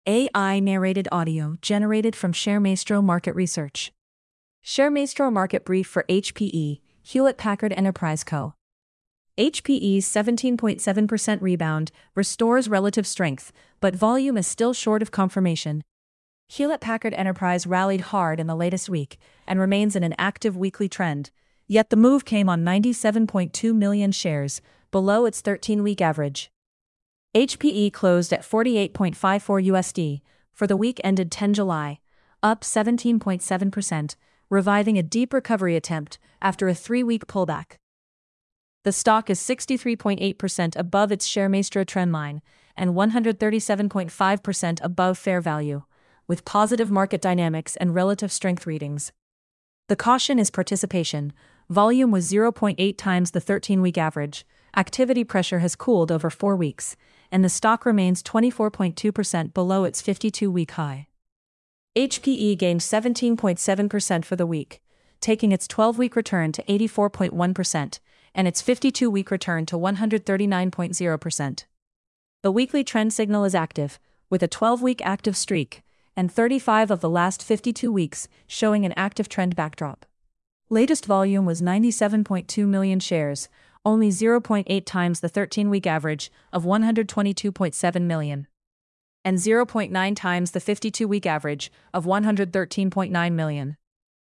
AI narrated audio generated from ShareMaestro Market Research. ShareMaestro Market Brief for HPE, Hewlett Packard Enterprise Co. HPE's 17.7% rebound restores relative strength, but volume is still short of confirmation. Hewlett Packard Enterprise rallied hard in the latest week and remains in an active weekly trend, yet the move came on 97.2 million shares, below its 13-week average. HPE closed at $48.54 USD for the week ended 10 July, up 17.7%, reviving a deep recovery attempt after a 3-week pullback. The stock is 63.8% above its ShareMaestro trendline and 137.5% above fair value, with positive market dynamics and relative strength readings. The caution is participation. Volume was 0.8 times the 13-week average. Activity pressure has cooled over 4 weeks, and the stock remains 24.2% below its 52-week high. HPE gained 17.7% for the week, taking its 12-week return to 84.1% and its 52-week return to 139.0%. The weekly trend signal is active, with a 12-week active streak, and 35 of the last 52 weeks showing an active trend backdrop. Latest volume was 97.2 million shares, only 0.8 times the 13-week average of 122.7 million, and 0.9 times the 52-week average of 113.9 million.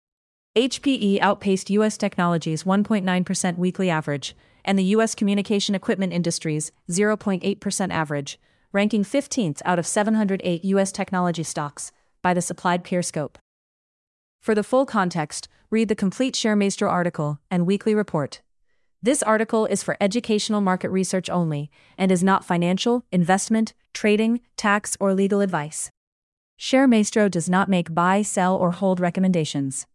HPE outpaced U.S. Technology's 1.9% weekly average and the U.S. communication equipment industry's 0.8% average, ranking 15th out of 708 U.S. technology stocks by the supplied PeerScope. For the full context, read the complete ShareMaestro article and weekly report. This article is for educational market research only and is not financial, investment, trading, tax, or legal advice. ShareMaestro does not make buy, sell, or hold recommendations.